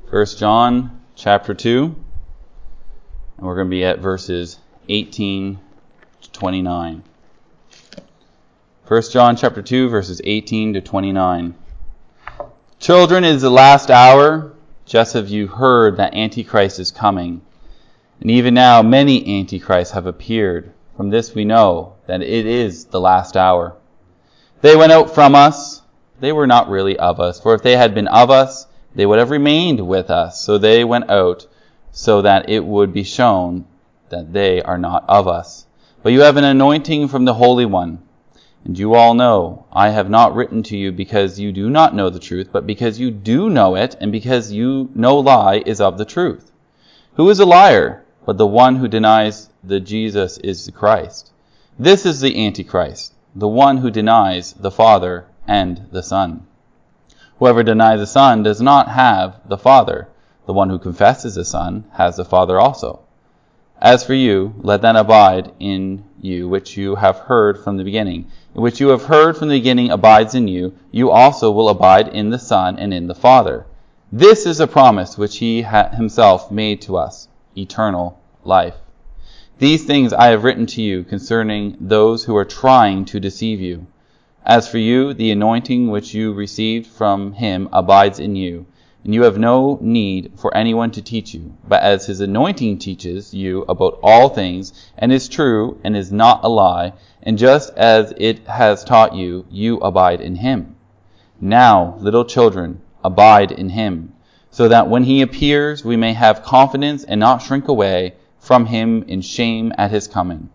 1 John chapter 2, and we're going to be at verses 18 to 29. 1 John chapter 2, verses 18 to 29. Children, it is the last hour, just as you heard that Antichrist is coming. And even now many Antichrists have appeared. From this we know that it is the last hour. They went out from us. They were not really of us. For if they had been of us, they would have remained with us. So they went out so that it would be shown that they are not of us. But you have an anointing from the Holy One. And you all know, I have not written to you because you do not know the truth, but because you do know it, and because you no lie is of the truth. Who is a liar but the one who denies that Jesus is the Christ? This is the Antichrist, the one who denies the Father and the Son. Whoever denies the Son does not have the Father. The one who confesses the Son has the Father also. As for you, let that abide in you which you have heard from the beginning. Which you have heard from the beginning abides in you. You also will abide in the Son and in the Father. This is a promise which he himself made to us, eternal life. These things I have written to you concerning those who are trying to deceive you. As for you, the anointing which you received from him abides in you, and you have no need for anyone to teach you. But as his anointing teaches you about all things, and is true, and is not a lie, and just as it has taught you, you abide in him. Now, little children, abide in him, so that when he appears, we may have confidence and not shrink away from him in shame at his coming.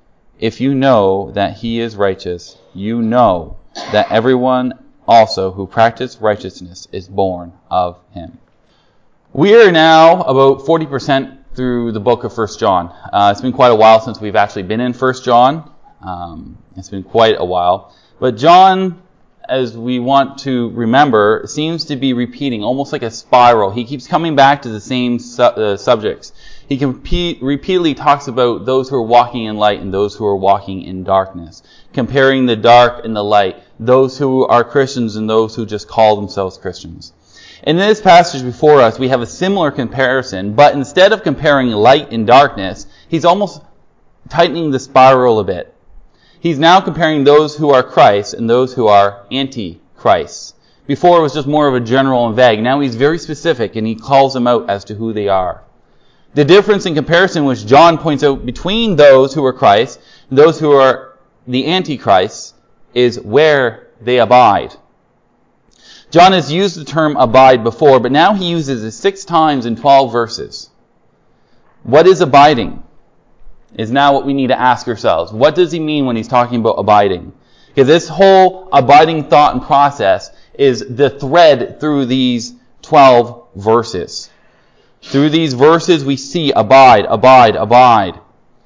If you know that he is righteous, you know that everyone also who practices righteousness is born of him. We are now about 40% through the book of 1 John. It's been quite a while since we've actually been in 1 John. It's been quite a while. But John, as we want to remember, seems to be repeating, almost like a spiral. He keeps coming back to the same subjects. He repeatedly talks about those who are walking in light and those who are walking in darkness, comparing the dark and the light, those who are Christians and those who just call themselves Christians. In this passage before us, we have a similar comparison, but instead of comparing light and darkness, he's almost tightening the spiral a bit. He's now comparing those who are Christ and those who are anti-Christ. Before it was just more of a general and vague. Now he's very specific and he calls them out as to who they are. The difference in comparison which John points out between those who are Christ and those who are the Antichrist is where they abide. John has used the term abide before, but now he uses it 6 times in 12 verses. What is abiding? Is now what we need to ask ourselves. What does he mean when he's talking about abiding? Because this whole abiding thought and process is the thread through these 12 verses. Through these verses we see abide, abide, abide.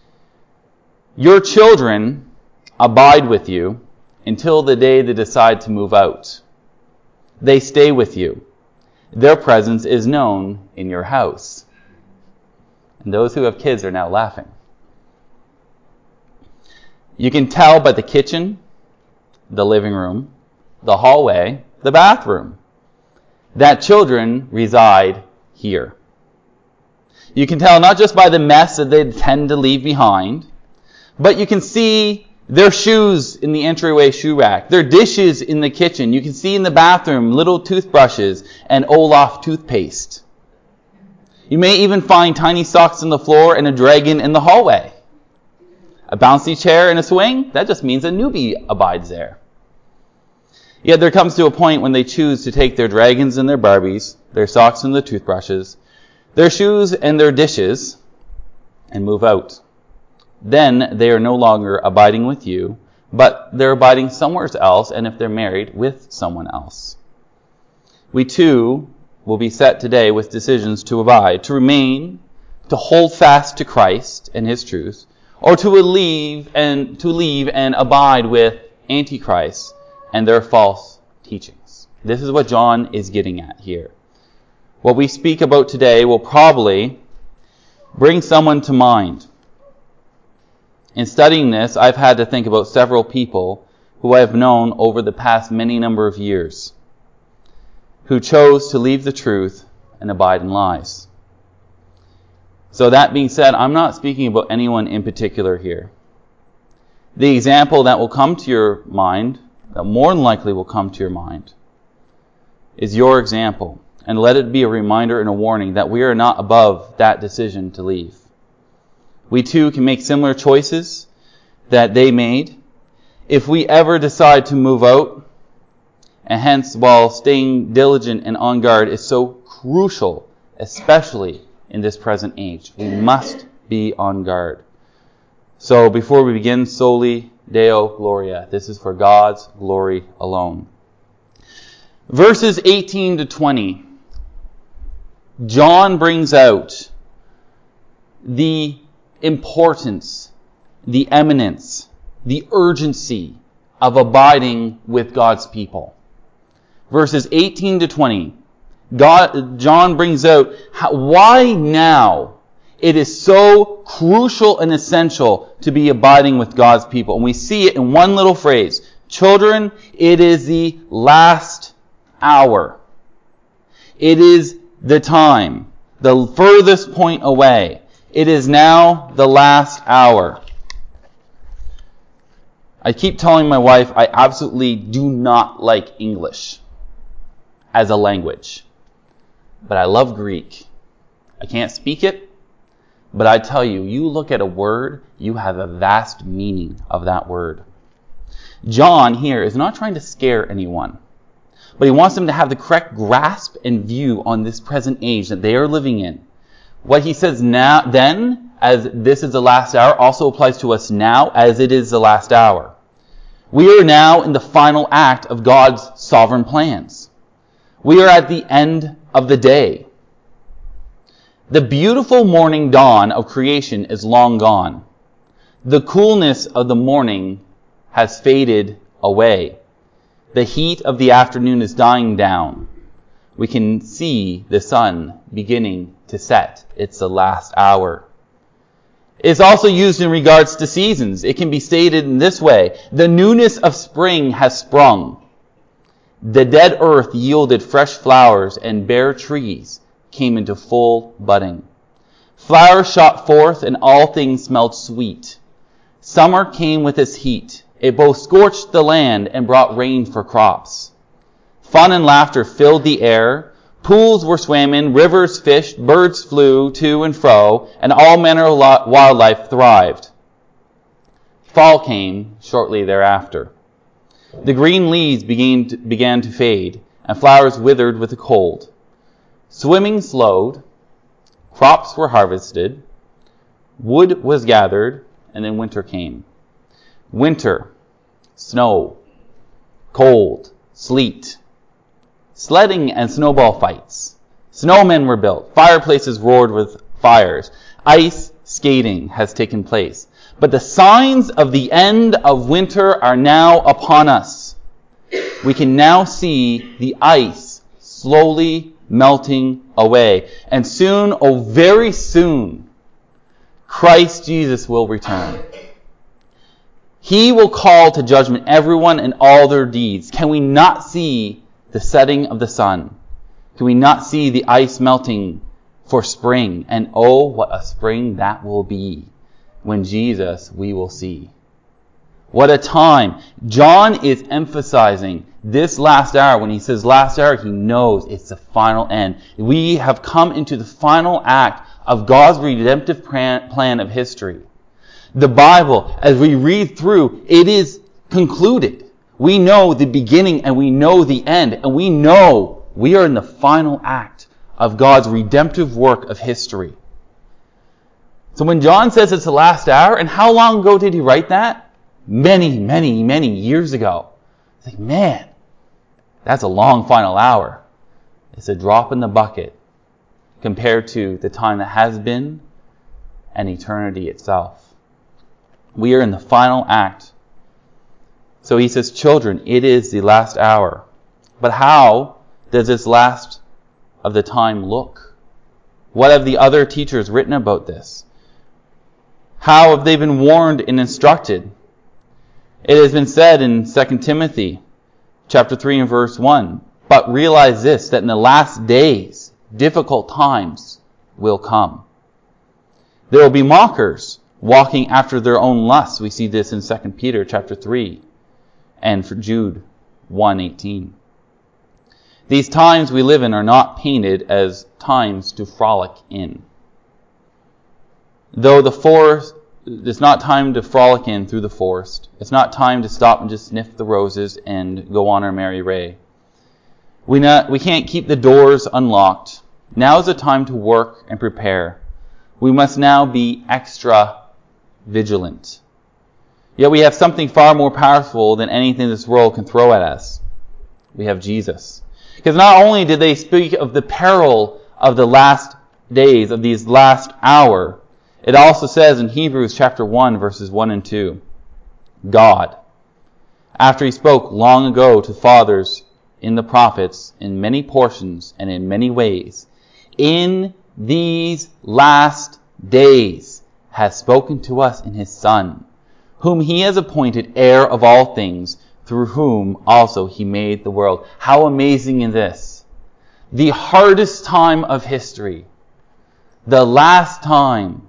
Your children abide with you until the day they decide to move out. They stay with you. Their presence is known in your house. And those who have kids are now laughing. You can tell by the kitchen, the living room, the hallway, the bathroom, that children reside here. You can tell not just by the mess that they tend to leave behind, but you can see their shoes in the entryway shoe rack, their dishes in the kitchen. You can see in the bathroom little toothbrushes and Olaf toothpaste. You may even find tiny socks on the floor and a dragon in the hallway. A bouncy chair and a swing, that just means a newbie abides there. Yet there comes to a point when they choose to take their dragons and their Barbies, their socks and their toothbrushes, their shoes and their dishes, and move out. Then they are no longer abiding with you, but they're abiding somewhere else, and if they're married, with someone else. We too will be set today with decisions to abide, to remain, to hold fast to Christ and his truth, or to leave and abide with Antichrist and their false teachings. This is what John is getting at here. What we speak about today will probably bring someone to mind. In studying this, I've had to think about several people who I have known over the past many number of years, who chose to leave the truth and abide in lies. So that being said, I'm not speaking about anyone in particular here. The example that will come to your mind, that more than likely will come to your mind, is your example. And let it be a reminder and a warning that we are not above that decision to leave. We too can make similar choices that they made. If we ever decide to move out, and hence while staying diligent and on guard is so crucial, especially in this present age, we must be on guard. So before we begin, soli Deo Gloria. This is for God's glory alone. Verses 18 to 20. John brings out the importance, the eminence, the urgency of abiding with God's people. Verses 18 to 20. John brings out why now it is so crucial and essential to be abiding with God's people. And we see it in one little phrase. Children, it is the last hour. It is the time, the furthest point away. It is now the last hour. I keep telling my wife I absolutely do not like English as a language. But I love Greek. I can't speak it, but I tell you, you look at a word, you have a vast meaning of that word. John here is not trying to scare anyone, but he wants them to have the correct grasp and view on this present age that they are living in. What he says now, then, as this is the last hour, also applies to us now as it is the last hour. We are now in the final act of God's sovereign plans. We are at the end of the day. The beautiful morning dawn of creation is long gone. The coolness of the morning has faded away. The heat of the afternoon is dying down. We can see the sun beginning to set. It's the last hour. It's also used in regards to seasons. It can be stated in this way. The newness of spring has sprung. The dead earth yielded fresh flowers, and bare trees came into full budding. Flowers shot forth, and all things smelled sweet. Summer came with its heat. It both scorched the land and brought rain for crops. Fun and laughter filled the air. Pools were swam in, rivers fished, birds flew to and fro, and all manner of wildlife thrived. Fall came shortly thereafter. The green leaves began to fade, and flowers withered with the cold. Swimming slowed, crops were harvested, wood was gathered, and then winter came. Winter, snow, cold, sleet, sledding and snowball fights. Snowmen were built, fireplaces roared with fires, ice skating has taken place. But the signs of the end of winter are now upon us. We can now see the ice slowly melting away. And soon, oh very soon, Christ Jesus will return. He will call to judgment everyone and all their deeds. Can we not see the setting of the sun? Can we not see the ice melting for spring? And oh, what a spring that will be when Jesus we will see. What a time. John is emphasizing this last hour. When he says last hour, he knows it's the final end. We have come into the final act of God's redemptive plan of history. The Bible, as we read through, it is concluded. We know the beginning and we know the end. And we know we are in the final act of God's redemptive work of history. So when John says it's the last hour, and how long ago did he write that? Many, many, many years ago. It's like, man, that's a long final hour. It's a drop in the bucket compared to the time that has been and eternity itself. We are in the final act. So he says, children, it is the last hour. But how does this last of the time look? What have the other teachers written about this? How have they been warned and instructed? It has been said in 2 Timothy chapter 3 and verse 1, but realize this, that in the last days difficult times will come. There will be mockers walking after their own lusts. We see this in 2 Peter chapter 3 and for Jude 1:18. These times we live in are not painted as times to frolic in. Though the forest, it's not time to frolic in through the forest. It's not time to stop and just sniff the roses and go on our merry way. We can't keep the doors unlocked. Now is the time to work and prepare. We must now be extra vigilant. Yet we have something far more powerful than anything this world can throw at us. We have Jesus. Because not only did they speak of the peril of the last days, of these last hour, it also says in Hebrews chapter 1, verses 1 and 2, God, after he spoke long ago to fathers in the prophets, in many portions and in many ways, in these last days has spoken to us in his Son, whom he has appointed heir of all things, through whom also he made the world. How amazing is this? The hardest time of history, the last time,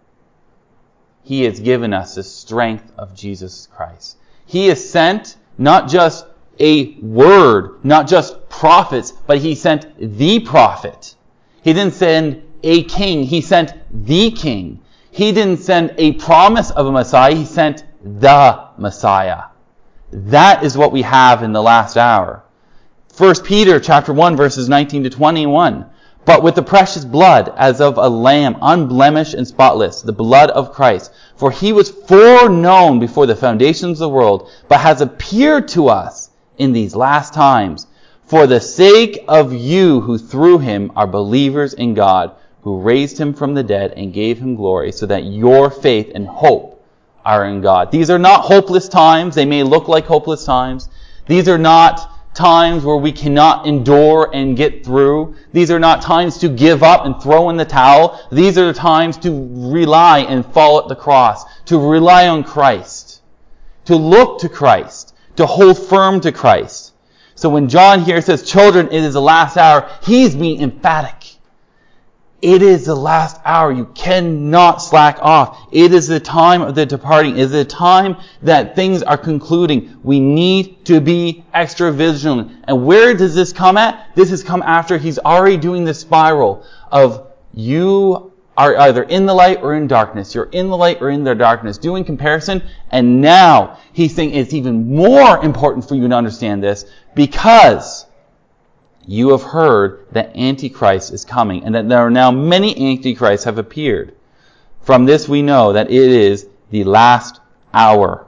he has given us the strength of Jesus Christ. He has sent not just a word, not just prophets, but he sent the prophet. He didn't send a king, he sent the king. He didn't send a promise of a Messiah, he sent the Messiah. That is what we have in the last hour. 1 Peter chapter 1, verses 19 to 21. But with the precious blood, as of a lamb, unblemished and spotless, the blood of Christ. For he was foreknown before the foundations of the world, but has appeared to us in these last times, for the sake of you who through him are believers in God, who raised him from the dead and gave him glory, so that your faith and hope are in God. These are not hopeless times. They may look like hopeless times. These are not times where we cannot endure and get through. These are not times to give up and throw in the towel. These are the times to rely and fall at the cross, to rely on Christ, to look to Christ, to hold firm to Christ. So when John here says, children, it is the last hour, he's being emphatic. It is the last hour. You cannot slack off. It is the time of the departing. It is the time that things are concluding. We need to be extra vigilant. And where does this come at? This has come after he's already doing the spiral of you are either in the light or in darkness. You're in the light or in the darkness. Doing comparison. And now he's saying it's even more important for you to understand this because you have heard that Antichrist is coming and that there are now many Antichrists have appeared. From this we know that it is the last hour.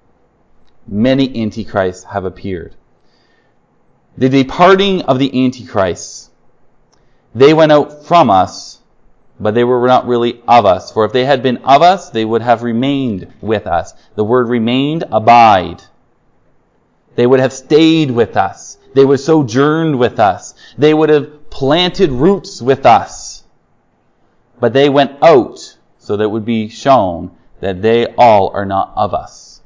Many Antichrists have appeared. The departing of the Antichrists, they went out from us, but they were not really of us. For if they had been of us, they would have remained with us. The word remained, abide. They would have stayed with us. They would have sojourned with us. They would have planted roots with us. But they went out so that it would be shown that they all are not of us.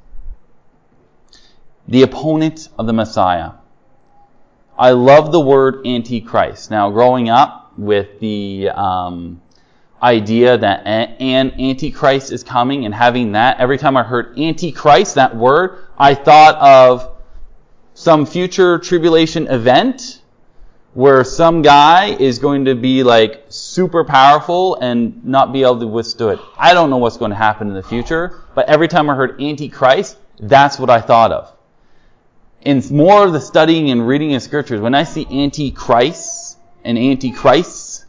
The opponent of the Messiah. I love the word Antichrist. Now, growing up with the idea that an Antichrist is coming and having that, every time I heard Antichrist, that word, I thought of some future tribulation event where some guy is going to be like super powerful and not be able to withstand it. I don't know what's going to happen in the future, but every time I heard Antichrist, that's what I thought of. In more of the studying and reading of scriptures, when I see Antichrists and Antichrists,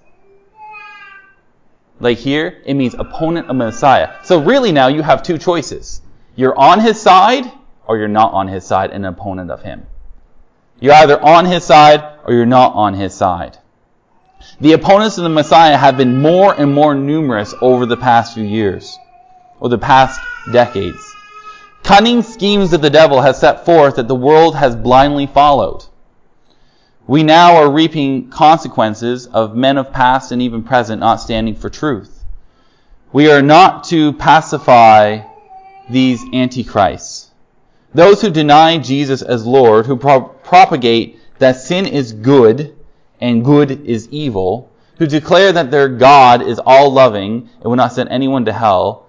like here, it means opponent of Messiah. So really now you have two choices. You're on his side, or you're not on his side, an opponent of him. You're either on his side or you're not on his side. The opponents of the Messiah have been more and more numerous over the past few years, or the past decades. Cunning schemes of the devil have set forth that the world has blindly followed. We now are reaping consequences of men of past and even present not standing for truth. We are not to pacify these antichrists. Those who deny Jesus as Lord, who propagate that sin is good and good is evil, who declare that their God is all-loving and will not send anyone to hell,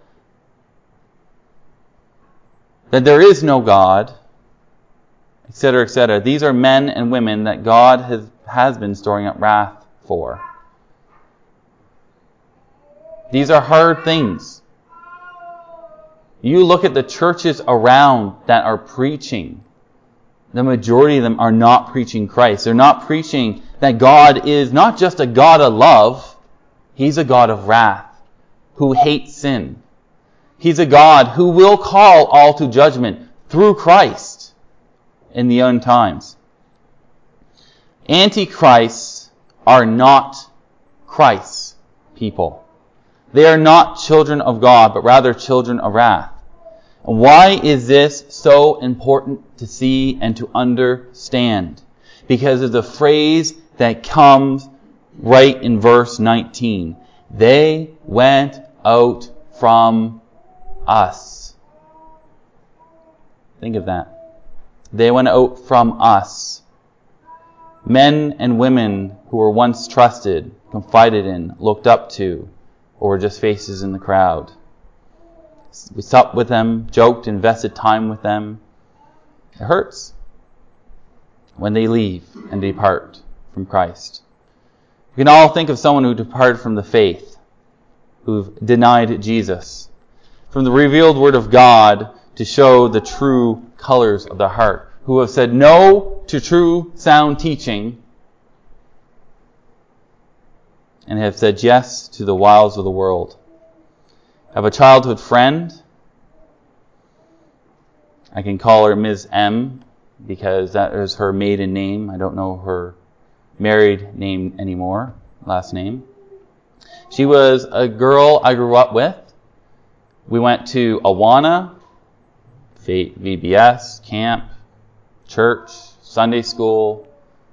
that there is no God, etc., etc. These are men and women that God has been storing up wrath for. These are hard things. You look at the churches around that are preaching. The majority of them are not preaching Christ. They're not preaching that God is not just a God of love. He's a God of wrath who hates sin. He's a God who will call all to judgment through Christ in the end times. Antichrists are not Christ's people. They are not children of God, but rather children of wrath. And why is this so important to see and to understand? Because of the phrase that comes right in verse 19. They went out from us. Think of that. They went out from us. Men and women who were once trusted, confided in, looked up to, or were just faces in the crowd. We supped with them, joked, invested time with them. It hurts when they leave and depart from Christ. We can all think of someone who departed from the faith, who've denied Jesus, from the revealed Word of God to show the true colors of their heart, who have said no to true sound teaching and have said yes to the wiles of the world. I have a childhood friend. I can call her Ms. M because that is her maiden name. I don't know her married name anymore, last name. She was a girl I grew up with. We went to Awana, VBS, camp, church, Sunday school.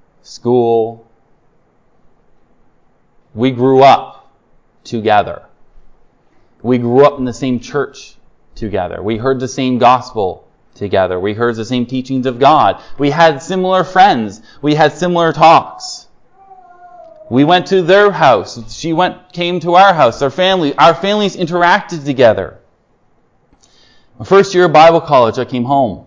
We grew up together. We grew up in the same church together. We heard the same gospel together. We heard the same teachings of God. We had similar friends. We had similar talks. We went to their house. Came to our house. Our families interacted together. My first year of Bible college, I came home.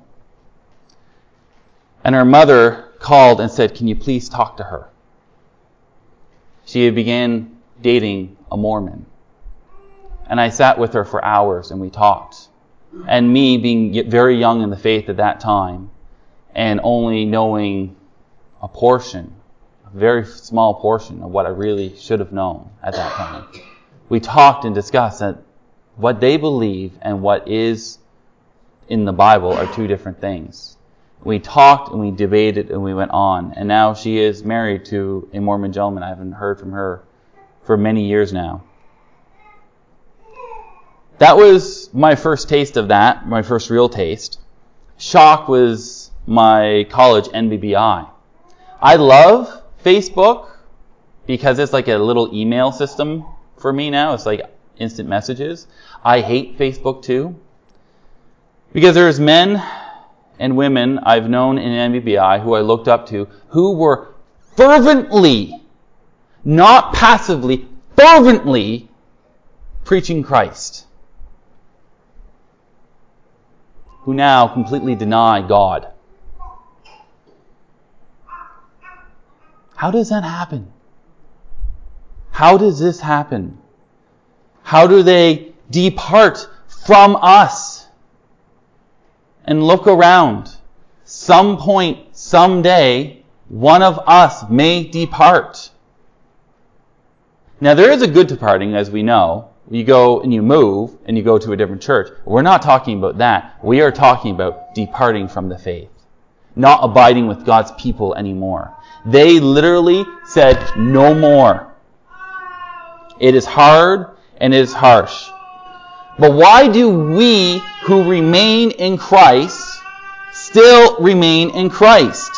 And her mother called and said, "Can you please talk to her?" She had began dating a Mormon. And I sat with her for hours and we talked. And me being very young in the faith at that time and only knowing a very small portion of what I really should have known at that time. We talked and discussed that what they believe and what is in the Bible are two different things. We talked and we debated and we went on. And now she is married to a Mormon gentleman. I haven't heard from her for many years now. That was my first taste of that, my first real taste. Shock was my college NBBI. I love Facebook because it's like a little email system for me now. It's like instant messages. I hate Facebook too because there's men and women I've known in NBBI who I looked up to who were fervently, not passively, fervently preaching Christ, who now completely deny God. How does that happen? How does this happen? How do they depart from us and look around? Some point, someday, one of us may depart. Now there is a good departing, as we know. You go and you move and you go to a different church. We're not talking about that. We are talking about departing from the faith. Not abiding with God's people anymore. They literally said no more. It is hard and it is harsh. But why do we who remain in Christ still remain in Christ?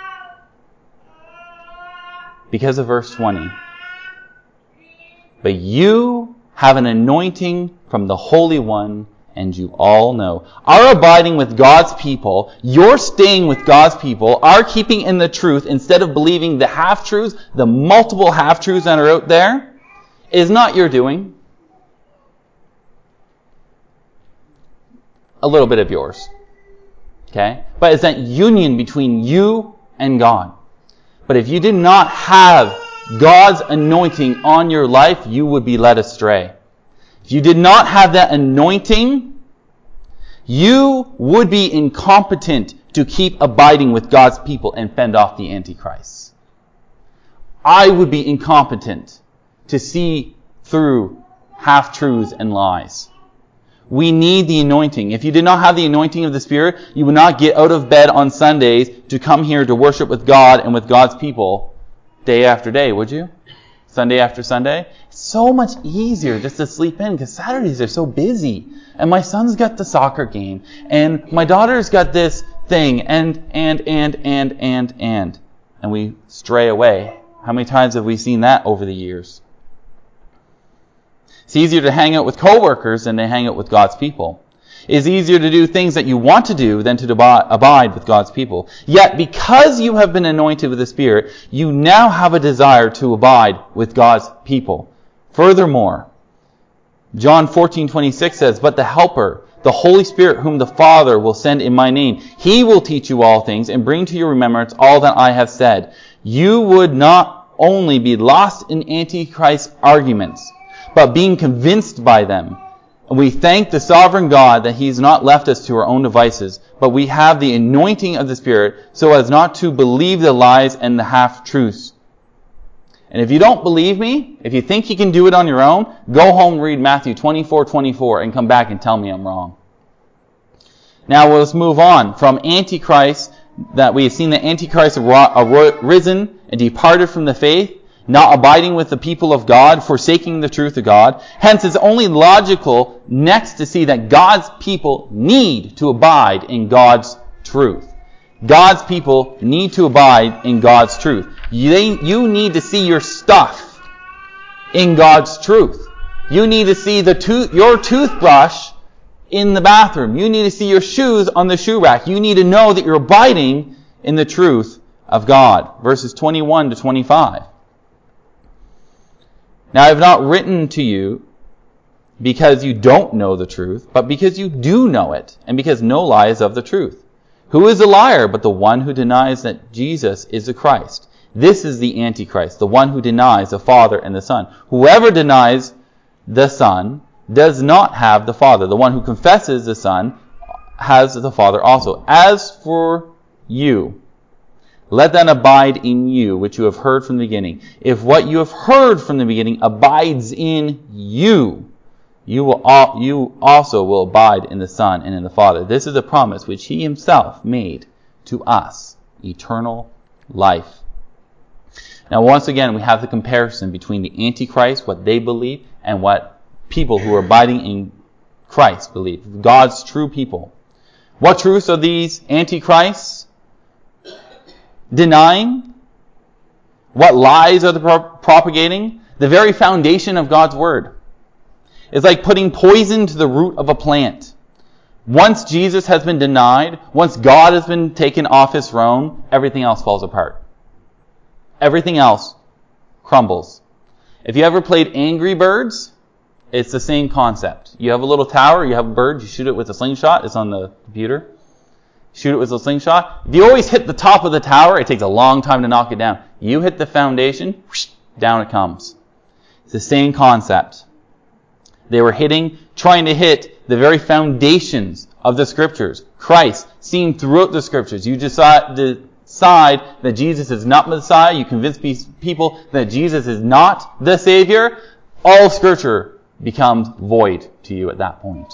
Because of verse 20. But you have an anointing from the Holy One, and you all know. Our abiding with God's people, your staying with God's people, our keeping in the truth instead of believing the half-truths, the multiple half-truths that are out there, is not your doing. A little bit of yours. Okay? But it's that union between you and God. But if you did not have God's anointing on your life, you would be led astray. If you did not have that anointing, you would be incompetent to keep abiding with God's people and fend off the Antichrist. I would be incompetent to see through half-truths and lies. We need the anointing. If you did not have the anointing of the Spirit, you would not get out of bed on Sundays to come here to worship with God and with God's people day after day, would you? Sunday after Sunday? It's so much easier just to sleep in because Saturdays are so busy. And my son's got the soccer game. And my daughter's got this thing. And we stray away. How many times have we seen that over the years? It's easier to hang out with coworkers than to hang out with God's people. It's easier to do things that you want to do than to abide with God's people. Yet, because you have been anointed with the Spirit, you now have a desire to abide with God's people. Furthermore, John 14:26 says, "But the Helper, the Holy Spirit, whom the Father will send in my name, He will teach you all things and bring to your remembrance all that I have said." You would not only be lost in Antichrist arguments, but being convinced by them. We thank the sovereign God that He's not left us to our own devices, but we have the anointing of the Spirit so as not to believe the lies and the half-truths. And if you don't believe me, if you think you can do it on your own, go home, read Matthew 24:24 and come back and tell me I'm wrong. Now let's move on from Antichrist, that we have seen that Antichrist arisen and departed from the faith, not abiding with the people of God, forsaking the truth of God. Hence, it's only logical next to see that God's people need to abide in God's truth. God's people need to abide in God's truth. You need to see your stuff in God's truth. You need to see your toothbrush in the bathroom. You need to see your shoes on the shoe rack. You need to know that you're abiding in the truth of God. Verses 21 to 25. Now I have not written to you because you don't know the truth, but because you do know it, and because no lie is of the truth. Who is a liar but the one who denies that Jesus is the Christ? This is the Antichrist, the one who denies the Father and the Son. Whoever denies the Son does not have the Father. The one who confesses the Son has the Father also. As for you, let that abide in you, which you have heard from the beginning. If what you have heard from the beginning abides in you, you also will abide in the Son and in the Father. This is a promise which He Himself made to us, eternal life. Now, once again, we have the comparison between the Antichrist, what they believe, and what people who are abiding in Christ believe. God's true people. What truths are these Antichrists denying? What lies are they propagating? The very foundation of God's Word. It's like putting poison to the root of a plant. Once Jesus has been denied, once God has been taken off His throne, everything else falls apart. Everything else crumbles. If you ever played Angry Birds, it's the same concept. You have a little tower, you have a bird, you shoot it with a slingshot. It's on the computer. Shoot it with a slingshot. If you always hit the top of the tower, it takes a long time to knock it down. You hit the foundation, whoosh, down it comes. It's the same concept. They were trying to hit the very foundations of the Scriptures. Christ, seen throughout the Scriptures. You decide that Jesus is not Messiah. You convince people that Jesus is not the Savior. All Scripture becomes void to you at that point.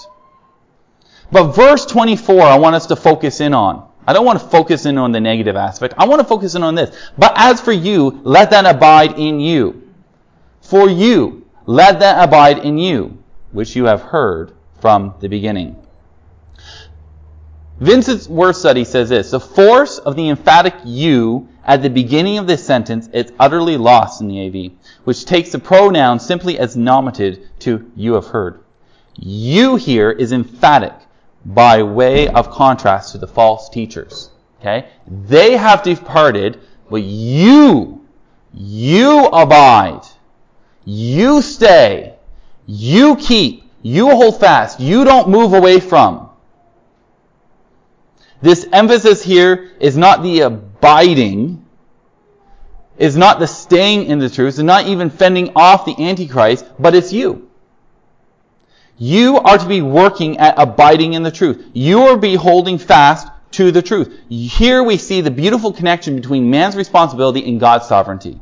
But verse 24, I want us to focus in on. I don't want to focus in on the negative aspect. I want to focus in on this. But as for you, let that abide in you. For you, let that abide in you, which you have heard from the beginning. Vincent's word study says this: the force of the emphatic you at the beginning of this sentence is utterly lost in the AV, which takes the pronoun simply as nominative to you have heard. You here is emphatic by way of contrast to the false teachers. Okay? They have departed, but you abide. You stay. You keep. You hold fast. You don't move away from. This emphasis here is not the abiding, is not the staying in the truth, is not even fending off the Antichrist, but it's you. You are to be working at abiding in the truth. You are to be holding fast to the truth. Here we see the beautiful connection between man's responsibility and God's sovereignty.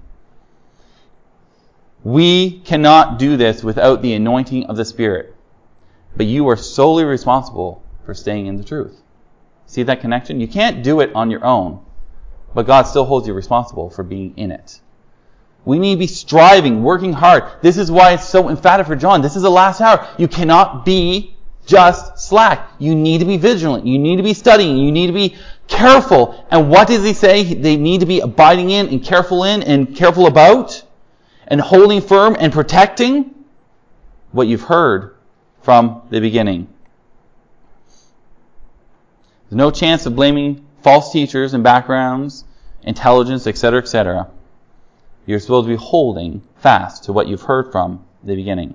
We cannot do this without the anointing of the Spirit. But you are solely responsible for staying in the truth. See that connection? You can't do it on your own, but God still holds you responsible for being in it. We need to be striving, working hard. This is why it's so emphatic for John. This is the last hour. You cannot be just slack. You need to be vigilant. You need to be studying. You need to be careful. And what does he say? They need to be abiding in and careful about and holding firm and protecting what you've heard from the beginning. There's no chance of blaming false teachers and backgrounds, intelligence, etc., etc. You're supposed to be holding fast to what you've heard from the beginning.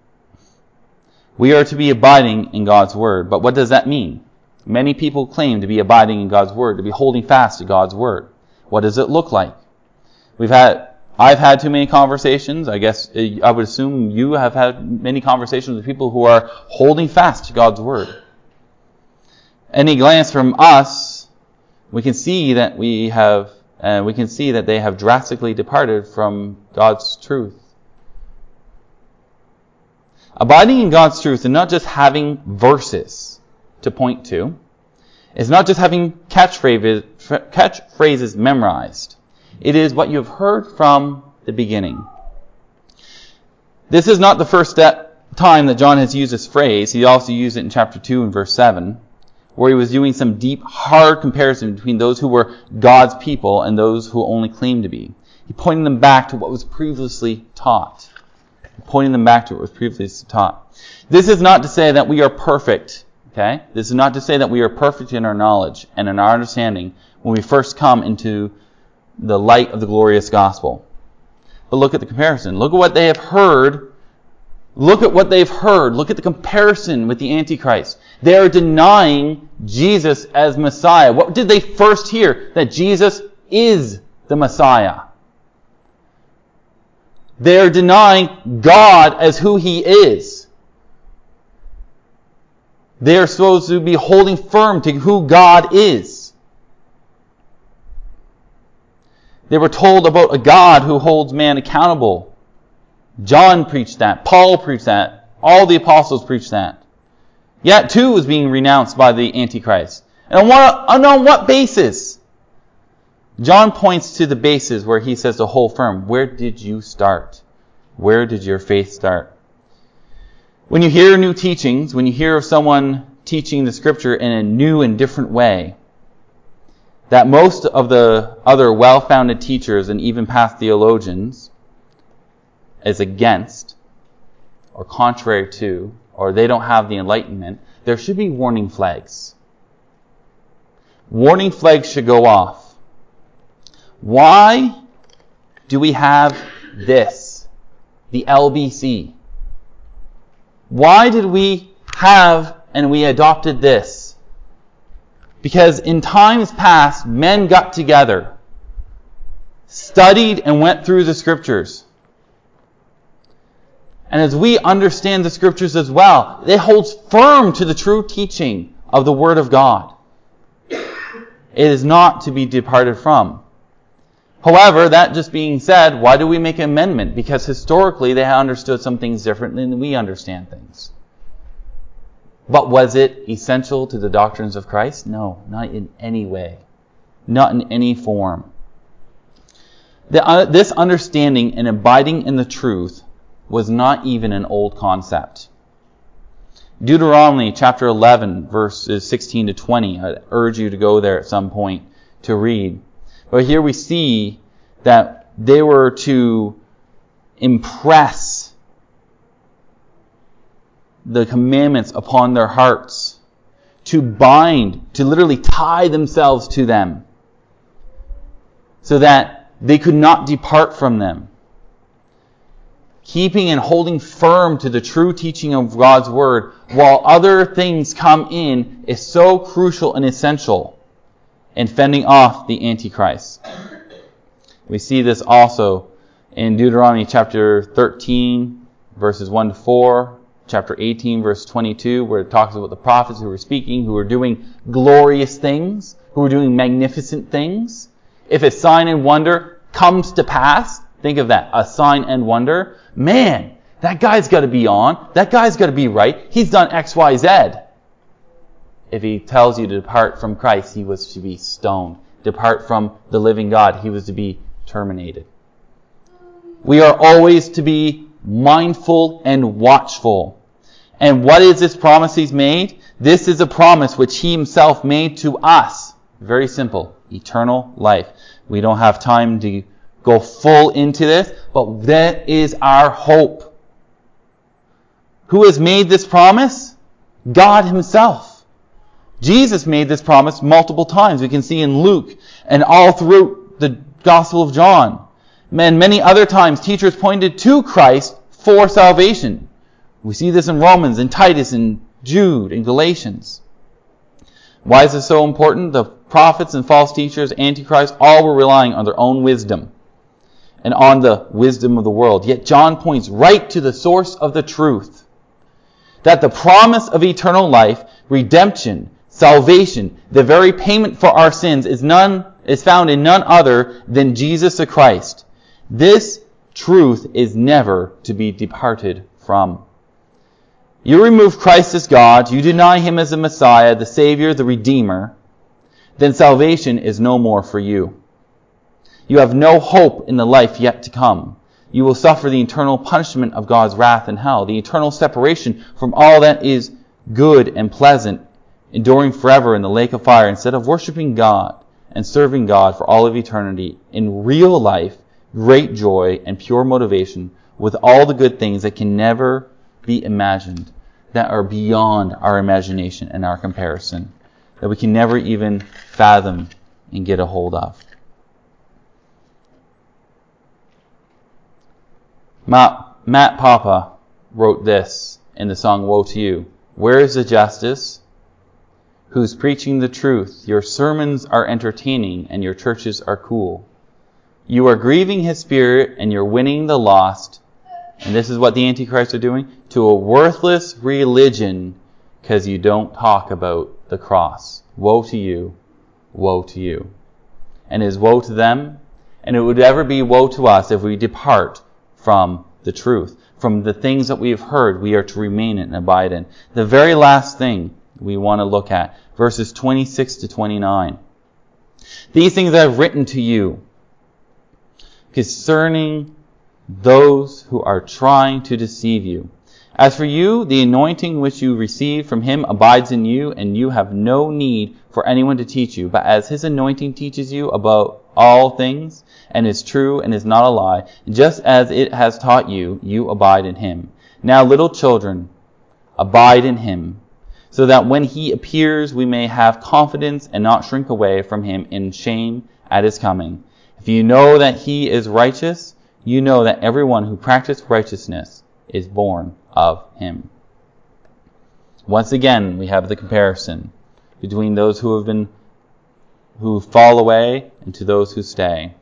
We are to be abiding in God's Word. But what does that mean? Many people claim to be abiding in God's Word, to be holding fast to God's Word. What does it look like? I've had too many conversations. I guess I would assume you have had many conversations with people who are holding fast to God's Word. Any glance from us, we can see that they have drastically departed from God's truth. Abiding in God's truth is not just having verses to point to. It's not just having catchphrases memorized. It is what you've heard from the beginning. This is not the first time that John has used this phrase. He also used it in chapter 2 and verse 7, where he was doing some deep, hard comparison between those who were God's people and those who only claimed to be. He pointed them back to what was previously taught. This is not to say that we are perfect. Okay? This is not to say that we are perfect in our knowledge and in our understanding when we first come into the light of the glorious gospel. But look at the comparison. Look at what they have heard. Look at the comparison with the Antichrist. They are denying Jesus as Messiah. What did they first hear? That Jesus is the Messiah. They are denying God as who He is. They are supposed to be holding firm to who God is. They were told about a God who holds man accountable. John preached that. Paul preached that. All the apostles preached that. Yet too was being renounced by the Antichrist. And on what basis? John points to the basis where he says to hold firm. Where did you start? Where did your faith start? When you hear new teachings, when you hear of someone teaching the Scripture in a new and different way, that most of the other well-founded teachers and even past theologians is against, or contrary to, or they don't have the enlightenment, there should be warning flags. Warning flags should go off. Why do we have this? The LBC. Why did we have and we adopted this? Because in times past, men got together, studied and went through the Scriptures. And as we understand the Scriptures as well, it holds firm to the true teaching of the Word of God. It is not to be departed from. However, that just being said, why do we make an amendment? Because historically they understood some things differently than we understand things. But was it essential to the doctrines of Christ? No, not in any way. Not in any form. This understanding and abiding in the truth was not even an old concept. Deuteronomy chapter 11, verses 16 to 20. I'd urge you to go there at some point to read. But here we see that they were to impress the commandments upon their hearts, to bind, to literally tie themselves to them, so that they could not depart from them. Keeping and holding firm to the true teaching of God's Word while other things come in is so crucial and essential in fending off the Antichrist. We see this also in Deuteronomy chapter 13, verses 1 to 4, chapter 18, verse 22, where it talks about the prophets who were speaking, who were doing glorious things, who were doing magnificent things. If a sign and wonder comes to pass, think of that, a sign and wonder. Man, that guy's got to be on. That guy's got to be right. He's done X, Y, Z. If he tells you to depart from Christ, he was to be stoned. Depart from the living God, he was to be terminated. We are always to be mindful and watchful. And what is this promise he's made? This is a promise which he himself made to us. Very simple. Eternal life. We don't have time to go full into this, but that is our hope. Who has made this promise? God himself. Jesus made this promise multiple times. We can see in Luke and all throughout the Gospel of John. And many other times, teachers pointed to Christ for salvation. We see this in Romans, in Titus, in Jude, in Galatians. Why is this so important? The prophets and false teachers, Antichrist, all were relying on their own wisdom and on the wisdom of the world. Yet John points right to the source of the truth. That the promise of eternal life, redemption, salvation, the very payment for our sins is found in none other than Jesus the Christ. This truth is never to be departed from. You remove Christ as God, you deny him as the Messiah, the Savior, the Redeemer, then salvation is no more for you. You have no hope in the life yet to come. You will suffer the eternal punishment of God's wrath in hell, the eternal separation from all that is good and pleasant, enduring forever in the lake of fire, instead of worshiping God and serving God for all of eternity in real life, great joy and pure motivation with all the good things that can never be imagined, that are beyond our imagination and our comparison, that we can never even fathom and get a hold of. Matt Papa wrote this in the song Woe to You. Where is the justice? Who's preaching the truth? Your sermons are entertaining and your churches are cool. You are grieving his spirit and you're winning the lost. And this is what the Antichrist are doing, to a worthless religion, because you don't talk about the cross. Woe to you, woe to you. And it is woe to them, and it would ever be woe to us if we depart from the truth. From the things that we have heard, we are to remain in and abide in. The very last thing we want to look at, verses 26 to 29. These things I have written to you concerning those who are trying to deceive you. As for you, the anointing which you receive from him abides in you, and you have no need for anyone to teach you. But as his anointing teaches you about all things, and is true and is not a lie, just as it has taught you, you abide in him. Now, little children, abide in him, so that when he appears, we may have confidence and not shrink away from him in shame at his coming. If you know that he is righteous, you know that everyone who practices righteousness is born of him. Once again, we have the comparison between those who fall away and to those who stay.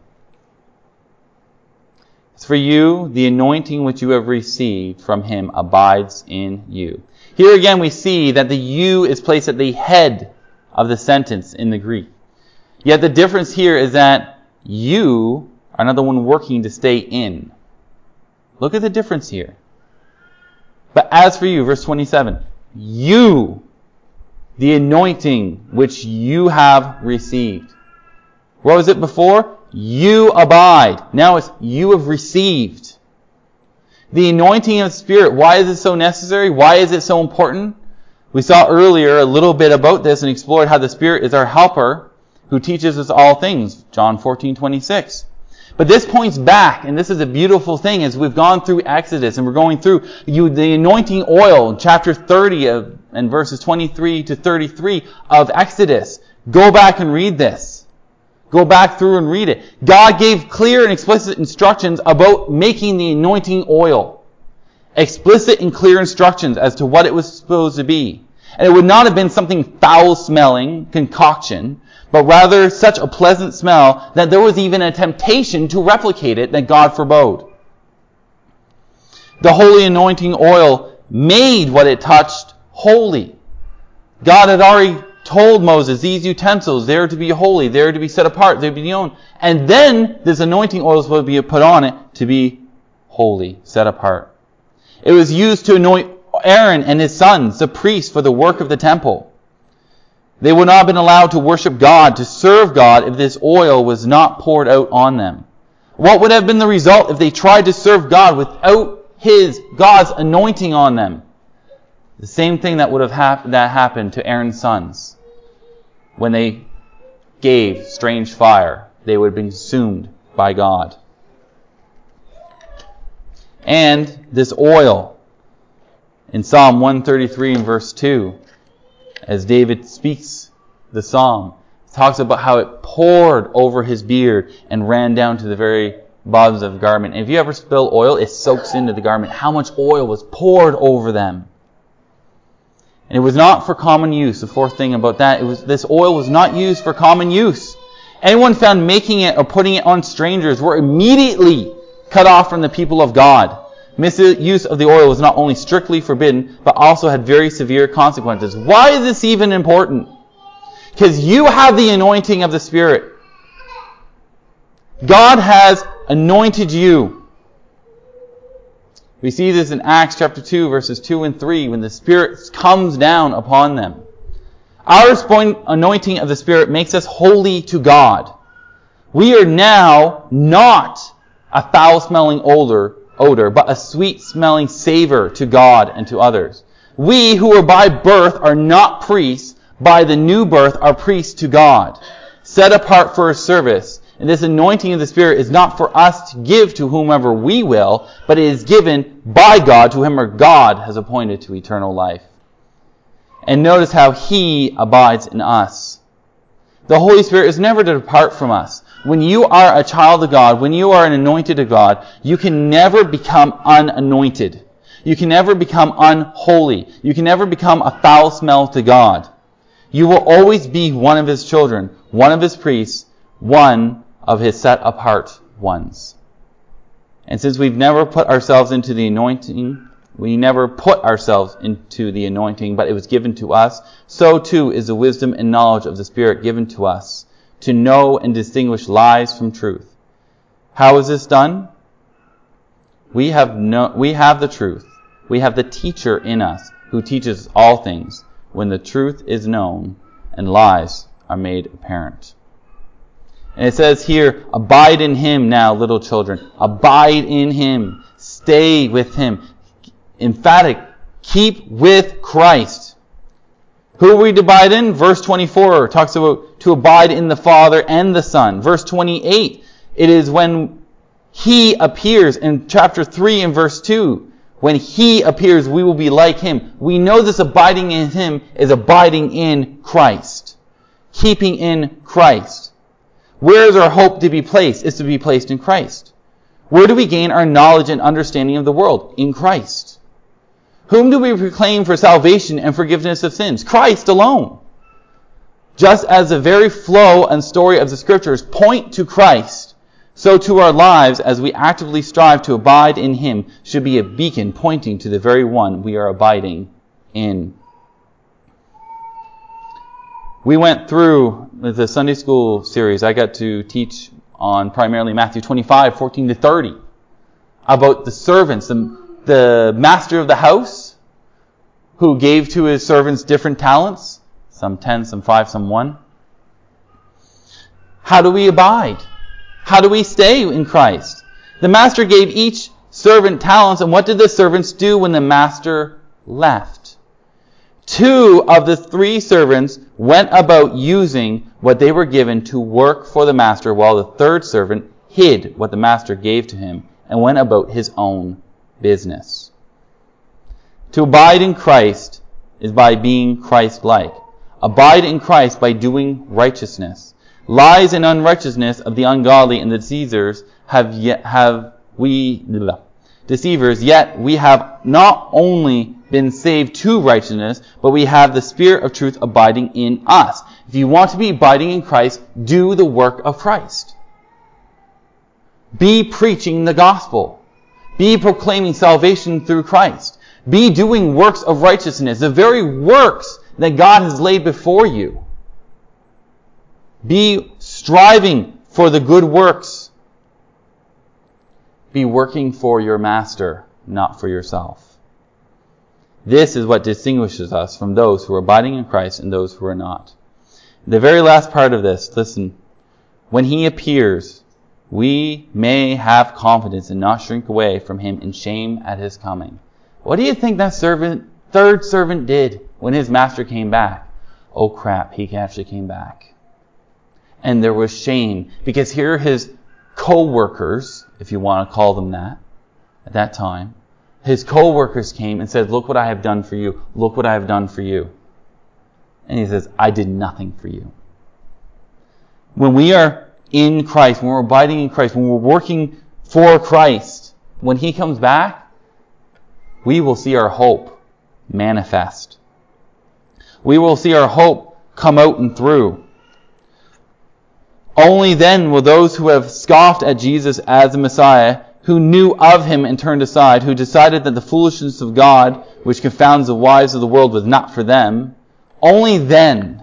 As for you, the anointing which you have received from him abides in you. Here again we see that the you is placed at the head of the sentence in the Greek. Yet the difference here is that you are not the one working to stay in. Look at the difference here. But as for you, verse 27, you, the anointing which you have received. What was it before? You abide. Now it's you have received. The anointing of the Spirit, why is it so necessary? Why is it so important? We saw earlier a little bit about this and explored how the Spirit is our helper who teaches us all things. John 14:26. But this points back, and this is a beautiful thing as we've gone through Exodus and we're going through the anointing oil, chapter 30 and verses 23 to 33 of Exodus. Go back and read this. Go back through and read it. God gave clear and explicit instructions about making the anointing oil. Explicit and clear instructions as to what it was supposed to be. And it would not have been something foul-smelling concoction, but rather such a pleasant smell that there was even a temptation to replicate it that God forbade. The holy anointing oil made what it touched holy. God had already told Moses, these utensils, they're to be holy, they're to be set apart, they're to be known. And then this anointing oil is supposed to be put on it to be holy, set apart. It was used to anoint Aaron and his sons, the priests, for the work of the temple. They would not have been allowed to worship God, to serve God, if this oil was not poured out on them. What would have been the result if they tried to serve God without God's anointing on them? The same thing that would have happened to Aaron's sons. When they gave strange fire, they would have been consumed by God. And this oil, in Psalm 133 and verse 2, as David speaks the psalm, talks about how it poured over his beard and ran down to the very bottoms of the garment. And if you ever spill oil, it soaks into the garment. How much oil was poured over them? And it was not for common use. The fourth thing about that, this oil was not used for common use. Anyone found making it or putting it on strangers were immediately cut off from the people of God. Misuse of the oil was not only strictly forbidden, but also had very severe consequences. Why is this even important? Because you have the anointing of the Spirit. God has anointed you. We see this in Acts chapter 2, verses 2 and 3, when the Spirit comes down upon them. Our anointing of the Spirit makes us holy to God. We are now not a foul-smelling odor, but a sweet-smelling savor to God and to others. We who are by birth are not priests, by the new birth are priests to God, set apart for His service. And this anointing of the Spirit is not for us to give to whomever we will, but it is given by God to whomever God has appointed to eternal life. And notice how He abides in us. The Holy Spirit is never to depart from us. When you are a child of God, when you are an anointed of God, you can never become unanointed. You can never become unholy. You can never become a foul smell to God. You will always be one of His children, one of His priests, one of His set apart ones. And since we've never put ourselves into the anointing, we never put ourselves into the anointing, but it was given to us, so too is the wisdom and knowledge of the Spirit given to us, to know and distinguish lies from truth. How is this done? We have the truth. We have the teacher in us who teaches us all things, when the truth is known and lies are made apparent. And it says here, abide in Him now, little children. Abide in Him. Stay with Him. Emphatic. Keep with Christ. Who are we to abide in? Verse 24 talks about to abide in the Father and the Son. Verse 28, it is when He appears. In chapter 3 and verse 2, when He appears, we will be like Him. We know this abiding in Him is abiding in Christ. Keeping in Christ. Where is our hope to be placed? It's to be placed in Christ. Where do we gain our knowledge and understanding of the world? In Christ. Whom do we proclaim for salvation and forgiveness of sins? Christ alone. Just as the very flow and story of the Scriptures point to Christ, so too our lives, as we actively strive to abide in Him, should be a beacon pointing to the very one we are abiding in. We went through the Sunday school series. I got to teach on primarily Matthew 25, 14 to 30, about the servants, the master of the house, who gave to his servants different talents, some 10, some 5, some 1. How do we abide? How do we stay in Christ? The master gave each servant talents, and what did the servants do when the master left? 2 of the 3 servants went about using what they were given to work for the master, while the 3rd servant hid what the master gave to him, and went about his own business. To abide in Christ is by being Christ-like. Abide in Christ by doing righteousness. Lies and unrighteousness of the ungodly and the deceivers, yet we have not only been saved to righteousness, but we have the Spirit of truth abiding in us. If you want to be abiding in Christ, do the work of Christ. Be preaching the gospel. Be proclaiming salvation through Christ. Be doing works of righteousness, the very works that God has laid before you. Be striving for the good works. Be working for your master, not for yourself. This is what distinguishes us from those who are abiding in Christ and those who are not. The very last part of this, listen. When he appears, we may have confidence and not shrink away from him in shame at his coming. What do you think that third servant did when his master came back? Oh crap, he actually came back. And there was shame, because here his co-workers, if you want to call them that, at that time, his co-workers came and said, look what I have done for you. Look what I have done for you. And he says, I did nothing for you. When we are in Christ, when we're abiding in Christ, when we're working for Christ, when he comes back, we will see our hope manifest. We will see our hope come out and through. Only then will those who have scoffed at Jesus as the Messiah, who knew of him and turned aside, who decided that the foolishness of God, which confounds the wise of the world, was not for them, only then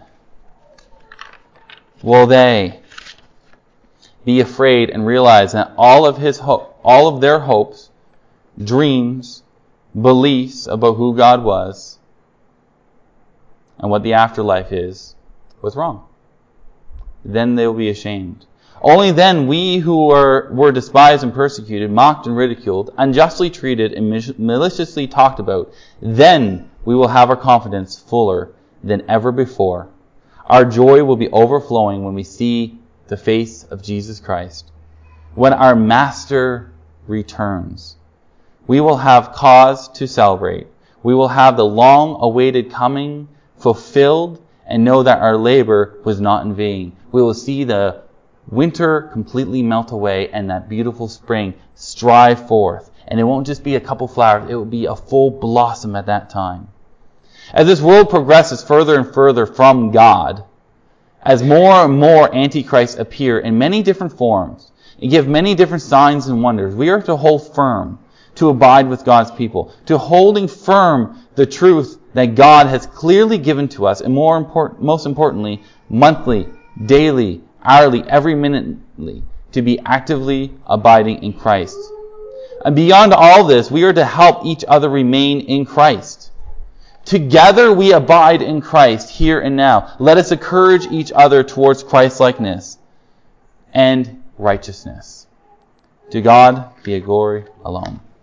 will they be afraid and realize that all of their hopes, dreams, beliefs about who God was and what the afterlife is was wrong. Then they will be ashamed. Only then we who were despised and persecuted, mocked and ridiculed, unjustly treated and maliciously talked about, then we will have our confidence fuller than ever before. Our joy will be overflowing when we see the face of Jesus Christ. When our Master returns, we will have cause to celebrate. We will have the long-awaited coming fulfilled and know that our labor was not in vain. We will see the winter completely melt away and that beautiful spring strive forth. And it won't just be a couple flowers, it will be a full blossom at that time. As this world progresses further and further from God, as more and more antichrists appear in many different forms and give many different signs and wonders, we are to hold firm, to abide with God's people, to holding firm the truth that God has clearly given to us, and most importantly, monthly, daily, hourly, every minutely, to be actively abiding in Christ. And beyond all this, we are to help each other remain in Christ. Together we abide in Christ here and now. Let us encourage each other towards Christ-likeness and righteousness. To God be a glory alone.